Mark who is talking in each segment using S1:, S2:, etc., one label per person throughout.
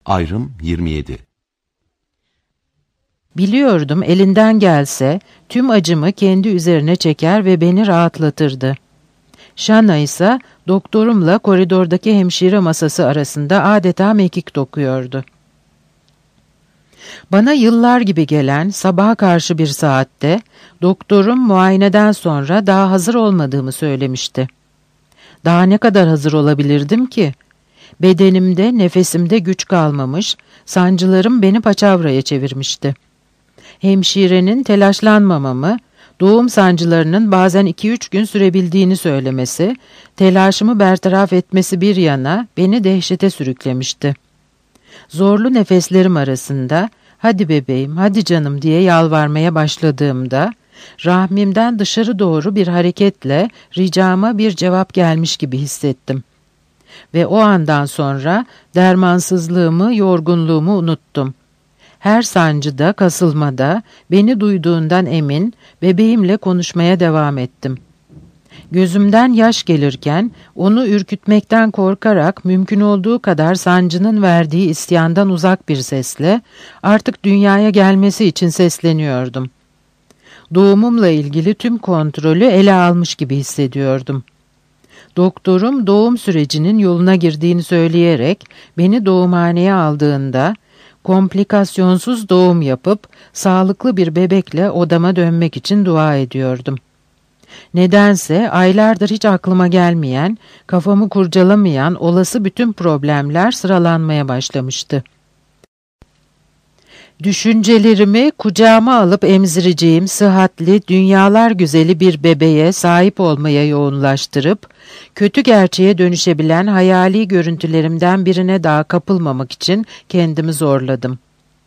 S1: Ayrım 27.
S2: Biliyordum elinden gelse tüm acımı kendi üzerine çeker ve beni rahatlatırdı. Şana ise doktorumla koridordaki hemşire masası arasında adeta mekik dokuyordu. Bana yıllar gibi gelen sabaha karşı bir saatte doktorum muayeneden sonra daha hazır olmadığımı söylemişti. Daha ne kadar hazır olabilirdim ki? Bedenimde, nefesimde güç kalmamış, sancılarım beni paçavraya çevirmişti. Hemşirenin telaşlanmamamı, doğum sancılarının bazen 2-3 gün sürebildiğini söylemesi, telaşımı bertaraf etmesi bir yana beni dehşete sürüklemişti. Zorlu nefeslerim arasında, "Hadi bebeğim, hadi canım" diye yalvarmaya başladığımda, rahmimden dışarı doğru bir hareketle ricama bir cevap gelmiş gibi hissettim. Ve o andan sonra dermansızlığımı, yorgunluğumu unuttum. Her sancıda, kasılmada beni duyduğundan emin, bebeğimle konuşmaya devam ettim. Gözümden yaş gelirken onu ürkütmekten korkarak mümkün olduğu kadar sancının verdiği isyandan uzak bir sesle artık dünyaya gelmesi için sesleniyordum. Doğumumla ilgili tüm kontrolü ele almış gibi hissediyordum. Doktorum doğum sürecinin yoluna girdiğini söyleyerek beni doğumhaneye aldığında komplikasyonsuz doğum yapıp sağlıklı bir bebekle odama dönmek için dua ediyordum. Nedense aylardır hiç aklıma gelmeyen, kafamı kurcalamayan olası bütün problemler sıralanmaya başlamıştı. Düşüncelerimi kucağıma alıp emzireceğim sıhhatli, dünyalar güzeli bir bebeğe sahip olmaya yoğunlaştırıp, kötü gerçeğe dönüşebilen hayali görüntülerimden birine daha kapılmamak için kendimi zorladım.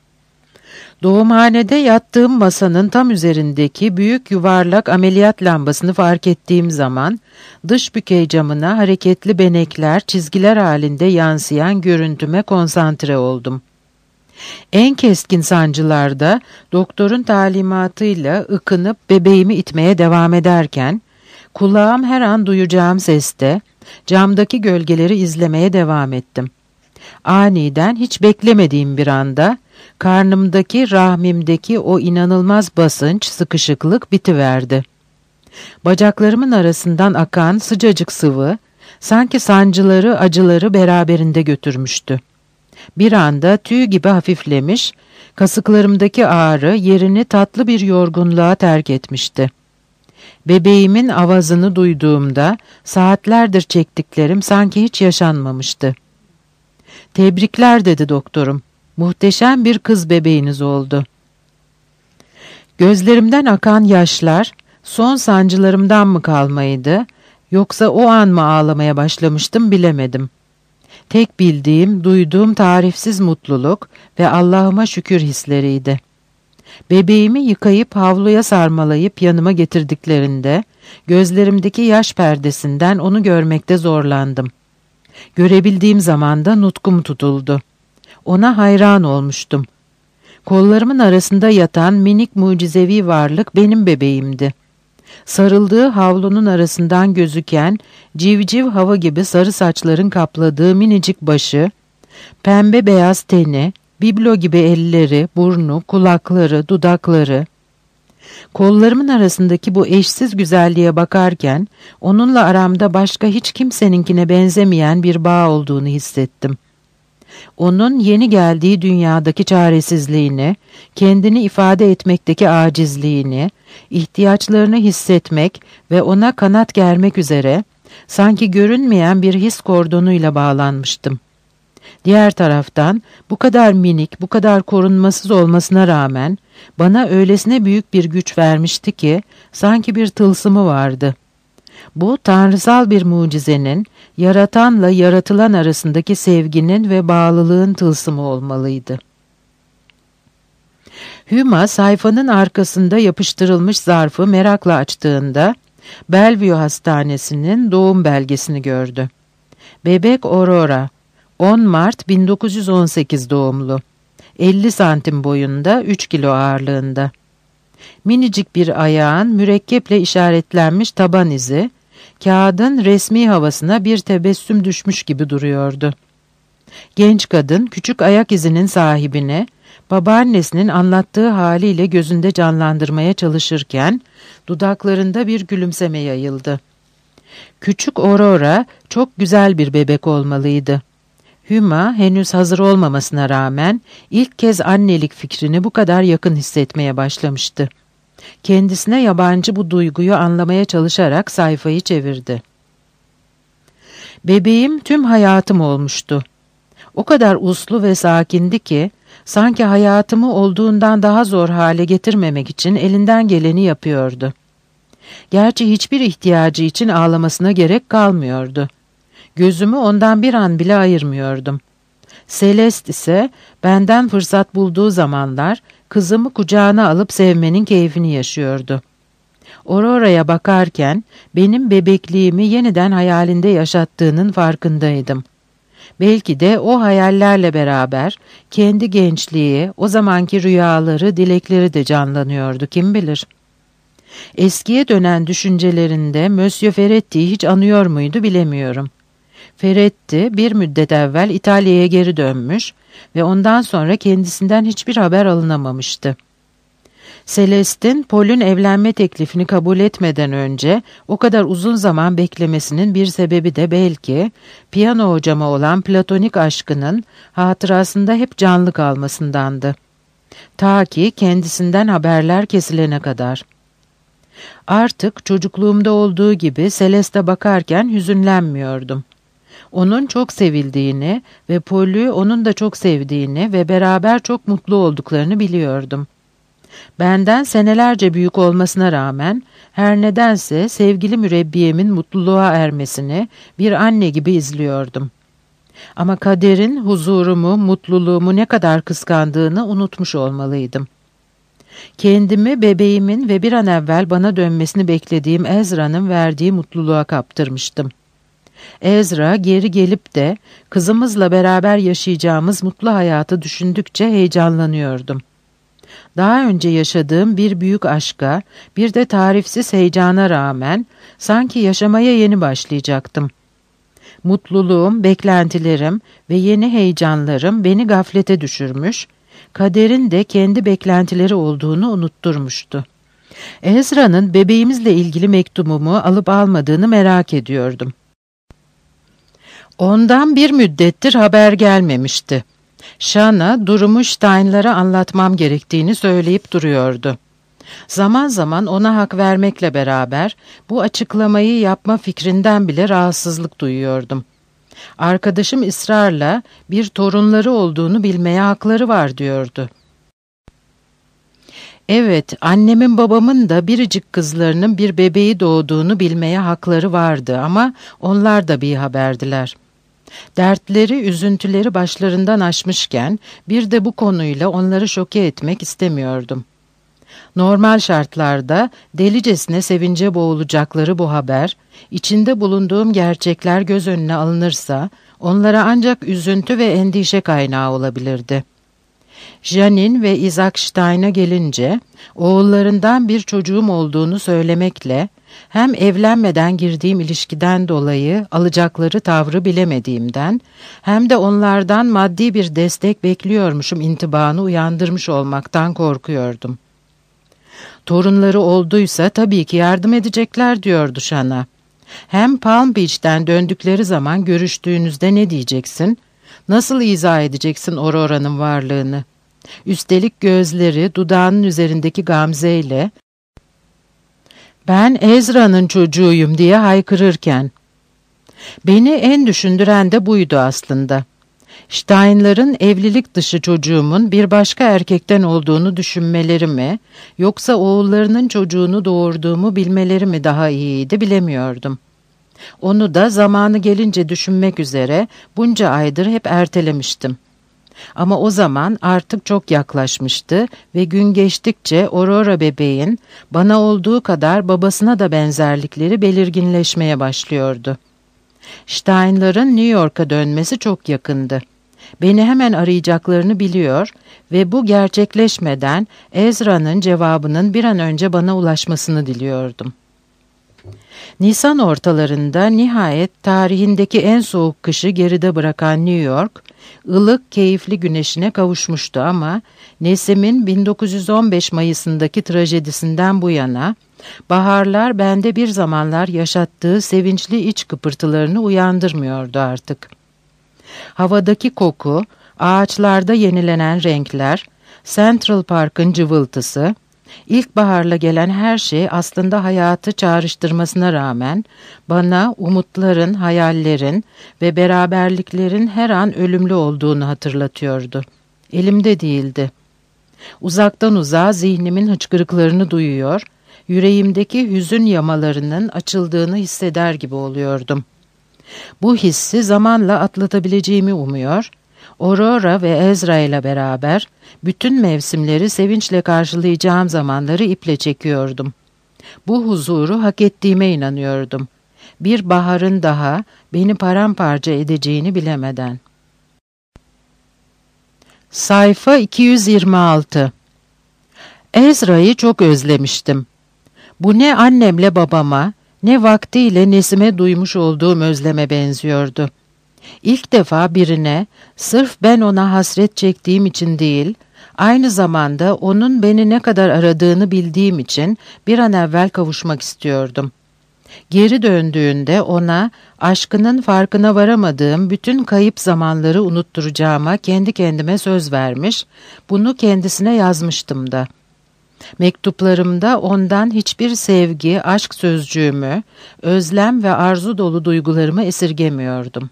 S2: Doğumhanede yattığım masanın tam üzerindeki büyük yuvarlak ameliyat lambasını fark ettiğim zaman, dış bükey camına hareketli benekler, çizgiler halinde yansıyan görüntüme konsantre oldum. En keskin sancılarda doktorun talimatıyla ıkınıp bebeğimi itmeye devam ederken, kulağım her an duyacağım seste, camdaki gölgeleri izlemeye devam ettim. Aniden hiç beklemediğim bir anda, karnımdaki, rahmimdeki o inanılmaz basınç, sıkışıklık bitiverdi. Bacaklarımın arasından akan sıcacık sıvı, sanki sancıları, acıları beraberinde götürmüştü. Bir anda tüy gibi hafiflemiş, kasıklarımdaki ağrı yerini tatlı bir yorgunluğa terk etmişti. Bebeğimin avazını duyduğumda saatlerdir çektiklerim sanki hiç yaşanmamıştı. "Tebrikler" dedi doktorum. "Muhteşem bir kız bebeğiniz oldu." Gözlerimden akan yaşlar son sancılarımdan mı kalmaydı, yoksa o an mı ağlamaya başlamıştım bilemedim. Tek bildiğim, duyduğum tarifsiz mutluluk ve Allah'ıma şükür hisleriydi. Bebeğimi yıkayıp havluya sarmalayıp yanıma getirdiklerinde, gözlerimdeki yaş perdesinden onu görmekte zorlandım. Görebildiğim zaman da nutkum tutuldu. Ona hayran olmuştum. Kollarımın arasında yatan minik mucizevi varlık benim bebeğimdi. Sarıldığı havlunun arasından gözüken civciv hava gibi sarı saçların kapladığı minicik başı, pembe beyaz teni, biblo gibi elleri, burnu, kulakları, dudakları. Kollarımın arasındaki bu eşsiz güzelliğe bakarken onunla aramda başka hiç kimseninkine benzemeyen bir bağ olduğunu hissettim. Onun yeni geldiği dünyadaki çaresizliğini, kendini ifade etmekteki acizliğini, ihtiyaçlarını hissetmek ve ona kanat germek üzere sanki görünmeyen bir his kordonuyla bağlanmıştım. Diğer taraftan bu kadar minik, bu kadar korunmasız olmasına rağmen bana öylesine büyük bir güç vermişti ki sanki bir tılsımı vardı. Bu tanrısal bir mucizenin, yaratanla yaratılan arasındaki sevginin ve bağlılığın tılsımı olmalıydı. Hüma sayfanın arkasında yapıştırılmış zarfı merakla açtığında Bellevue Hastanesi'nin doğum belgesini gördü. Bebek Aurora, 10 Mart 1918 doğumlu, 50 santim boyunda, 3 kilo ağırlığında. Minicik bir ayağın mürekkeple işaretlenmiş taban izi, kağıdın resmi havasına bir tebessüm düşmüş gibi duruyordu. Genç kadın küçük ayak izinin sahibine babaannesinin anlattığı haliyle gözünde canlandırmaya çalışırken dudaklarında bir gülümseme yayıldı. Küçük Aurora çok güzel bir bebek olmalıydı. Hüma henüz hazır olmamasına rağmen ilk kez annelik fikrini bu kadar yakın hissetmeye başlamıştı. Kendisine yabancı bu duyguyu anlamaya çalışarak sayfayı çevirdi. Bebeğim tüm hayatım olmuştu. O kadar uslu ve sakindi ki sanki hayatımı olduğundan daha zor hale getirmemek için elinden geleni yapıyordu. Gerçi hiçbir ihtiyacı için ağlamasına gerek kalmıyordu. Gözümü ondan bir an bile ayırmıyordum. Celeste ise benden fırsat bulduğu zamanlar kızımı kucağına alıp sevmenin keyfini yaşıyordu. Aurora'ya bakarken benim bebekliğimi yeniden hayalinde yaşattığının farkındaydım. Belki de o hayallerle beraber kendi gençliği, o zamanki rüyaları, dilekleri de canlanıyordu, kim bilir. Eskiye dönen düşüncelerinde Monsieur Ferretti'yi hiç anıyor muydu bilemiyorum. Ferretti bir müddet evvel İtalya'ya geri dönmüş ve ondan sonra kendisinden hiçbir haber alınamamıştı. Celeste'in Paul'ün evlenme teklifini kabul etmeden önce o kadar uzun zaman beklemesinin bir sebebi de belki piyano hocama olan platonik aşkının hatırasında hep canlı kalmasındandı. Ta ki kendisinden haberler kesilene kadar. Artık çocukluğumda olduğu gibi Celeste'e bakarken hüzünlenmiyordum. Onun çok sevildiğini ve Paul'ü onun da çok sevdiğini ve beraber çok mutlu olduklarını biliyordum. Benden senelerce büyük olmasına rağmen her nedense sevgili mürebbiyemin mutluluğa ermesini bir anne gibi izliyordum. Ama kaderin huzurumu, mutluluğumu ne kadar kıskandığını unutmuş olmalıydım. Kendimi bebeğimin ve bir an evvel bana dönmesini beklediğim Ezra'nın verdiği mutluluğa kaptırmıştım. Ezra geri gelip de kızımızla beraber yaşayacağımız mutlu hayatı düşündükçe heyecanlanıyordum. Daha önce yaşadığım bir büyük aşka, bir de tarifsiz heyecana rağmen sanki yaşamaya yeni başlayacaktım. Mutluluğum, beklentilerim ve yeni heyecanlarım beni gaflete düşürmüş, kaderin de kendi beklentileri olduğunu unutturmuştu. Ezra'nın bebeğimizle ilgili mektubumu alıp almadığını merak ediyordum. Ondan bir müddettir haber gelmemişti. Shana durumu Stein'lara anlatmam gerektiğini söyleyip duruyordu. Zaman zaman ona hak vermekle beraber bu açıklamayı yapma fikrinden bile rahatsızlık duyuyordum. Arkadaşım ısrarla bir torunları olduğunu bilmeye hakları var diyordu. Evet, annemin babamın da biricik kızlarının bir bebeği doğduğunu bilmeye hakları vardı ama onlar da bir haberdiler. Dertleri, üzüntüleri başlarından aşmışken bir de bu konuyla onları şoke etmek istemiyordum. Normal şartlarda delicesine sevince boğulacakları bu haber, içinde bulunduğum gerçekler göz önüne alınırsa onlara ancak üzüntü ve endişe kaynağı olabilirdi. Janine ve Isaac Stein'a gelince oğullarından bir çocuğum olduğunu söylemekle hem evlenmeden girdiğim ilişkiden dolayı alacakları tavrı bilemediğimden hem de onlardan maddi bir destek bekliyormuşum intibanı uyandırmış olmaktan korkuyordum. Torunları olduysa tabii ki yardım edecekler diyordu Shana. Hem Palm Beach'ten döndükleri zaman görüştüğünüzde ne diyeceksin? Nasıl izah edeceksin Aurora'nın varlığını? Üstelik gözleri dudağının üzerindeki gamzeyle "Ben Ezra'nın çocuğuyum" diye haykırırken. Beni en düşündüren de buydu aslında. Stein'ların evlilik dışı çocuğumun bir başka erkekten olduğunu düşünmeleri mi, yoksa oğullarının çocuğunu doğurduğumu bilmeleri mi daha iyiydi bilemiyordum. Onu da zamanı gelince düşünmek üzere bunca aydır hep ertelemiştim. Ama o zaman artık çok yaklaşmıştı ve gün geçtikçe Aurora bebeğin bana olduğu kadar babasına da benzerlikleri belirginleşmeye başlıyordu. Stein'ların New York'a dönmesi çok yakındı. Beni hemen arayacaklarını biliyor ve bu gerçekleşmeden Ezra'nın cevabının bir an önce bana ulaşmasını diliyordum. Nisan ortalarında nihayet tarihindeki en soğuk kışı geride bırakan New York, ılık, keyifli güneşine kavuşmuştu ama Nesim'in 1915 Mayıs'ındaki trajedisinden bu yana baharlar bende bir zamanlar yaşattığı sevinçli iç kıpırtılarını uyandırmıyordu artık. Havadaki koku, ağaçlarda yenilenen renkler, Central Park'ın cıvıltısı, İlkbaharla gelen her şey aslında hayatı çağrıştırmasına rağmen bana umutların, hayallerin ve beraberliklerin her an ölümlü olduğunu hatırlatıyordu. Elimde değildi. Uzaktan uzağa zihnimin hıçkırıklarını duyuyor, yüreğimdeki hüzün yamalarının açıldığını hisseder gibi oluyordum. Bu hissi zamanla atlatabileceğimi umuyor, Aurora ve Ezra ile beraber bütün mevsimleri sevinçle karşılayacağım zamanları iple çekiyordum. Bu huzuru hak ettiğime inanıyordum. Bir baharın daha beni paramparça edeceğini bilemeden. Sayfa 226. Ezra'yı çok özlemiştim. Bu ne annemle babama, ne vaktiyle Nesim'e duymuş olduğum özleme benziyordu. İlk defa birine, sırf ben ona hasret çektiğim için değil, aynı zamanda onun beni ne kadar aradığını bildiğim için bir an evvel kavuşmak istiyordum. Geri döndüğünde ona, aşkının farkına varamadığım bütün kayıp zamanları unutturacağıma kendi kendime söz vermiş, bunu kendisine yazmıştım da. Mektuplarımda ondan hiçbir sevgi, aşk sözcüğümü, özlem ve arzu dolu duygularımı esirgemiyordum.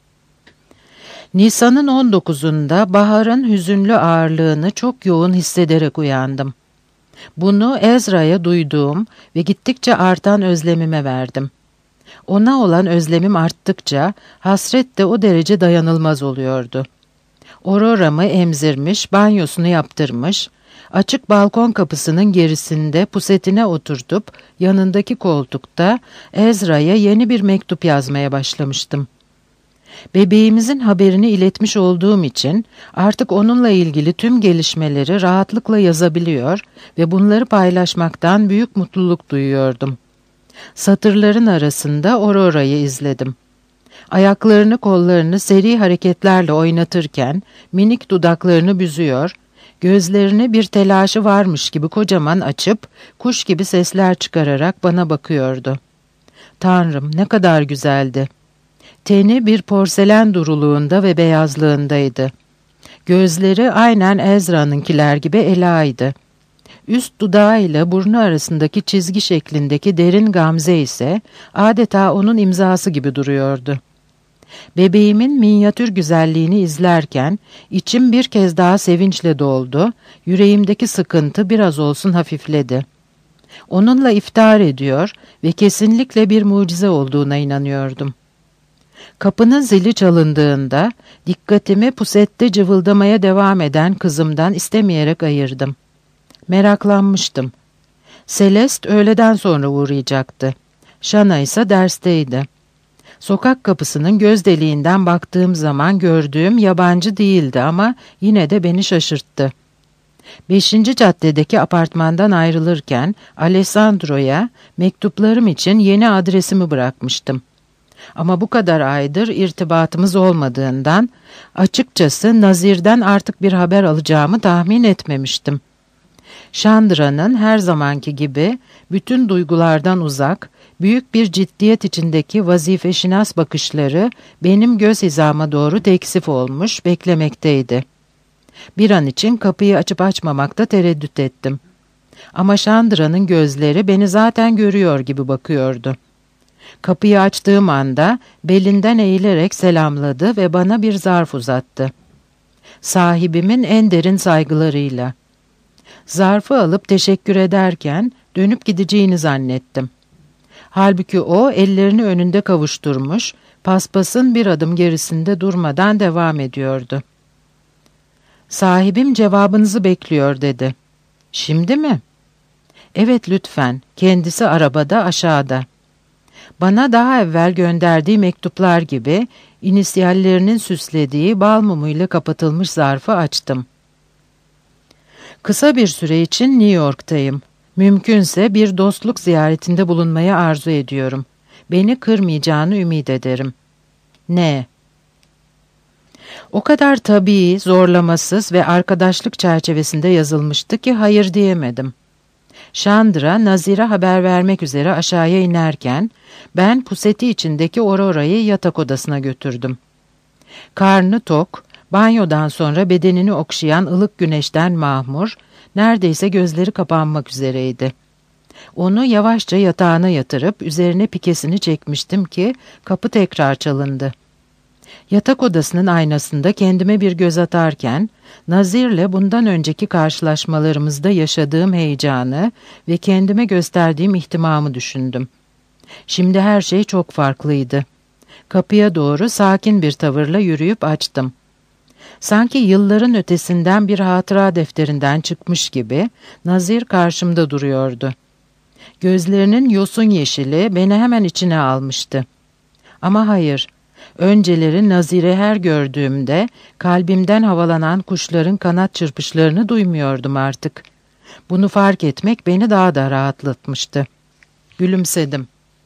S2: Nisan'ın 19'unda baharın hüzünlü ağırlığını çok yoğun hissederek uyandım. Bunu Ezra'ya duyduğum ve gittikçe artan özlemime verdim. Ona olan özlemim arttıkça hasret de o derece dayanılmaz oluyordu. Aurora'mı emzirmiş, banyosunu yaptırmış, açık balkon kapısının gerisinde pusetine oturtup yanındaki koltukta Ezra'ya yeni bir mektup yazmaya başlamıştım. Bebeğimizin haberini iletmiş olduğum için artık onunla ilgili tüm gelişmeleri rahatlıkla yazabiliyor ve bunları paylaşmaktan büyük mutluluk duyuyordum. Satırların arasında Aurora'yı izledim. Ayaklarını kollarını seri hareketlerle oynatırken minik dudaklarını büzüyor, gözlerini bir telaşı varmış gibi kocaman açıp kuş gibi sesler çıkararak bana bakıyordu. Tanrım, ne kadar güzeldi. Teni bir porselen duruluğunda ve beyazlığındaydı. Gözleri aynen Ezra'nınkiler gibi ela'ydı. Üst dudağıyla burnu arasındaki çizgi şeklindeki derin gamze ise adeta onun imzası gibi duruyordu. Bebeğimin minyatür güzelliğini izlerken içim bir kez daha sevinçle doldu, yüreğimdeki sıkıntı biraz olsun hafifledi. Onunla iftihar ediyor ve kesinlikle bir mucize olduğuna inanıyordum. Kapının zili çalındığında dikkatimi pusette cıvıldamaya devam eden kızımdan istemeyerek ayırdım. Meraklanmıştım. Celeste öğleden sonra uğrayacaktı. Shana ise dersteydi. Sokak kapısının göz deliğinden baktığım zaman gördüğüm yabancı değildi ama yine de beni şaşırttı. 5. caddedeki apartmandan ayrılırken Alessandro'ya mektuplarım için yeni adresimi bırakmıştım. Ama bu kadar aydır irtibatımız olmadığından açıkçası Nazir'den artık bir haber alacağımı tahmin etmemiştim. Chandra'nın her zamanki gibi bütün duygulardan uzak, büyük bir ciddiyet içindeki vazifeşinas bakışları benim göz hizama doğru teksif olmuş, beklemekteydi. Bir an için kapıyı açıp açmamakta tereddüt ettim. Ama Chandra'nın gözleri beni zaten görüyor gibi bakıyordu. Kapıyı açtığım anda belinden eğilerek selamladı ve bana bir zarf uzattı. Sahibimin en derin saygılarıyla. Zarfı alıp teşekkür ederken dönüp gideceğini zannettim. Halbuki o ellerini önünde kavuşturmuş, paspasın bir adım gerisinde durmadan devam ediyordu. Sahibim cevabınızı bekliyor dedi. Şimdi mi? Evet lütfen, kendisi arabada aşağıda. Bana daha evvel gönderdiği mektuplar gibi inisyallerinin süslediği bal mumuyla kapatılmış zarfı açtım. Kısa bir süre için New York'tayım. Mümkünse bir dostluk ziyaretinde bulunmayı arzu ediyorum. Beni kırmayacağını ümit ederim. Ne? O kadar tabii, zorlamasız ve arkadaşlık çerçevesinde yazılmıştı ki hayır diyemedim. Chandra, Nazir'e haber vermek üzere aşağıya inerken, ben puseti içindeki Aurora'yı yatak odasına götürdüm. Karnı tok, banyodan sonra bedenini okşayan ılık güneşten mahmur, neredeyse gözleri kapanmak üzereydi. Onu yavaşça yatağına yatırıp üzerine pikesini çekmiştim ki kapı tekrar çalındı. Yatak odasının aynasında kendime bir göz atarken, Nazir'le bundan önceki karşılaşmalarımızda yaşadığım heyecanı ve kendime gösterdiğim ihtimamı düşündüm. Şimdi her şey çok farklıydı. Kapıya doğru sakin bir tavırla yürüyüp açtım. Sanki yılların ötesinden bir hatıra defterinden çıkmış gibi Nazir karşımda duruyordu. Gözlerinin yosun yeşili beni hemen içine almıştı. Ama hayır, önceleri Nazir'i her gördüğümde kalbimden havalanan kuşların kanat çırpışlarını duymuyordum artık. Bunu fark etmek beni daha da rahatlatmıştı. Gülümsedim.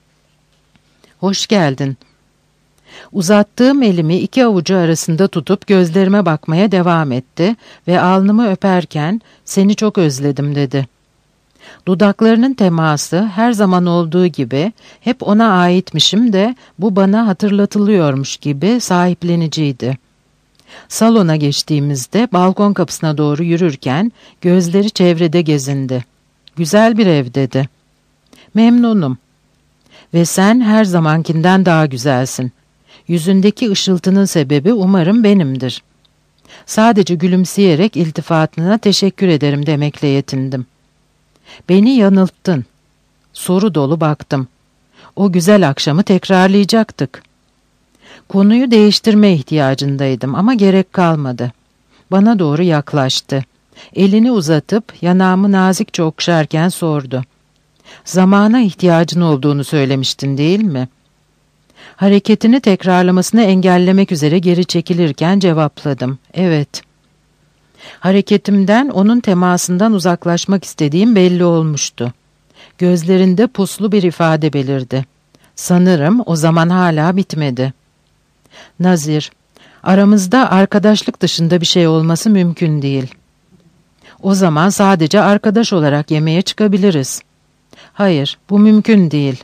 S2: "Hoş geldin." Uzattığım elimi iki avucu arasında tutup gözlerime bakmaya devam etti ve alnımı öperken "Seni çok özledim." dedi. Dudaklarının teması her zaman olduğu gibi hep ona aitmişim de bu bana hatırlatılıyormuş gibi sahipleniciydi. Salona geçtiğimizde balkon kapısına doğru yürürken gözleri çevrede gezindi. "Güzel bir ev." dedi. "Memnunum." "Ve sen her zamankinden daha güzelsin. Yüzündeki ışıltının sebebi umarım benimdir." Sadece gülümseyerek iltifatına teşekkür ederim demekle yetindim. "Beni yanılttın." Soru dolu baktım. O güzel akşamı tekrarlayacaktık. Konuyu değiştirme ihtiyacındaydım ama gerek kalmadı. Bana doğru yaklaştı. Elini uzatıp yanağımı nazikçe okşarken sordu. "Zamana ihtiyacın olduğunu söylemiştin, değil mi?" Hareketini tekrarlamasını engellemek üzere geri çekilirken cevapladım. "Evet." Hareketimden onun temasından uzaklaşmak istediğim belli olmuştu. Gözlerinde puslu bir ifade belirdi. Sanırım o zaman hala bitmedi. "Nazir, aramızda arkadaşlık dışında bir şey olması mümkün değil. O zaman sadece arkadaş olarak yemeğe çıkabiliriz." "Hayır, bu mümkün değil."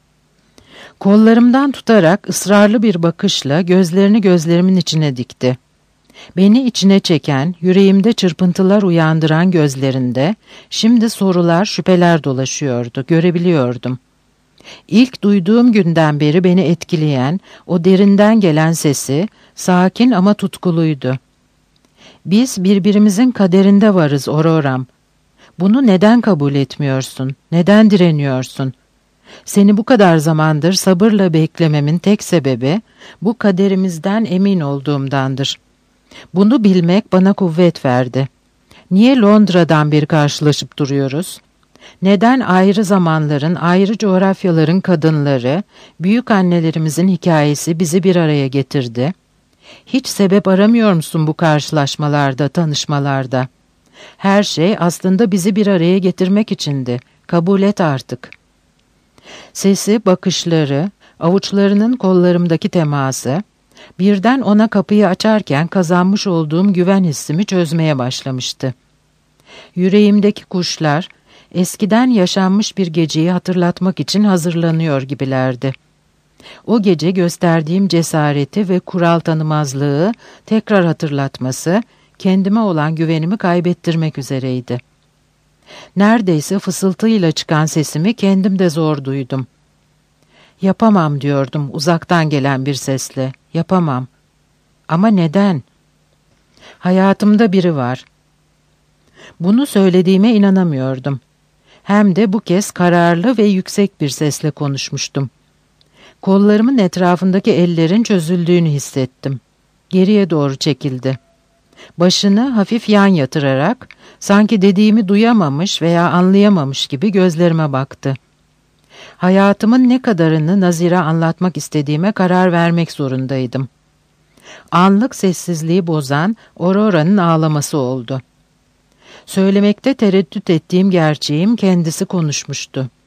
S2: Kollarımdan tutarak ısrarlı bir bakışla gözlerini gözlerimin içine dikti. Beni içine çeken, yüreğimde çırpıntılar uyandıran gözlerinde şimdi sorular, şüpheler dolaşıyordu, görebiliyordum. İlk duyduğum günden beri beni etkileyen, o derinden gelen sesi, sakin ama tutkuluydu. "Biz birbirimizin kaderinde varız Aurora'm. Bunu neden kabul etmiyorsun, neden direniyorsun? Seni bu kadar zamandır sabırla beklememin tek sebebi, bu kaderimizden emin olduğumdandır. Bunu bilmek bana kuvvet verdi. Niye Londra'dan beri karşılaşıp duruyoruz? Neden ayrı zamanların, ayrı coğrafyaların kadınları, büyük annelerimizin hikayesi bizi bir araya getirdi? Hiç sebep aramıyor musun bu karşılaşmalarda, tanışmalarda? Her şey aslında bizi bir araya getirmek içindi. Kabul et artık." Sesi, bakışları, avuçlarının kollarımdaki teması, birden ona kapıyı açarken kazanmış olduğum güven hissimi çözmeye başlamıştı. Yüreğimdeki kuşlar, eskiden yaşanmış bir geceyi hatırlatmak için hazırlanıyor gibilerdi. O gece gösterdiğim cesareti ve kural tanımazlığı tekrar hatırlatması, kendime olan güvenimi kaybettirmek üzereydi. Neredeyse fısıltıyla çıkan sesimi kendim de zor duydum. "Yapamam." diyordum uzaktan gelen bir sesle. "Yapamam." Ama neden? Hayatımda biri var. Bunu söylediğime inanamıyordum. Hem de bu kez kararlı ve yüksek bir sesle konuşmuştum. Kollarımın etrafındaki ellerin çözüldüğünü hissettim. Geriye doğru çekildi. Başını hafif yan yatırarak, sanki dediğimi duyamamış veya anlayamamış gibi gözlerime baktı. Hayatımın ne kadarını Nazir'e anlatmak istediğime karar vermek zorundaydım. Anlık sessizliği bozan Aurora'nın ağlaması oldu. Söylemekte tereddüt ettiğim gerçeğim kendisi konuşmuştu.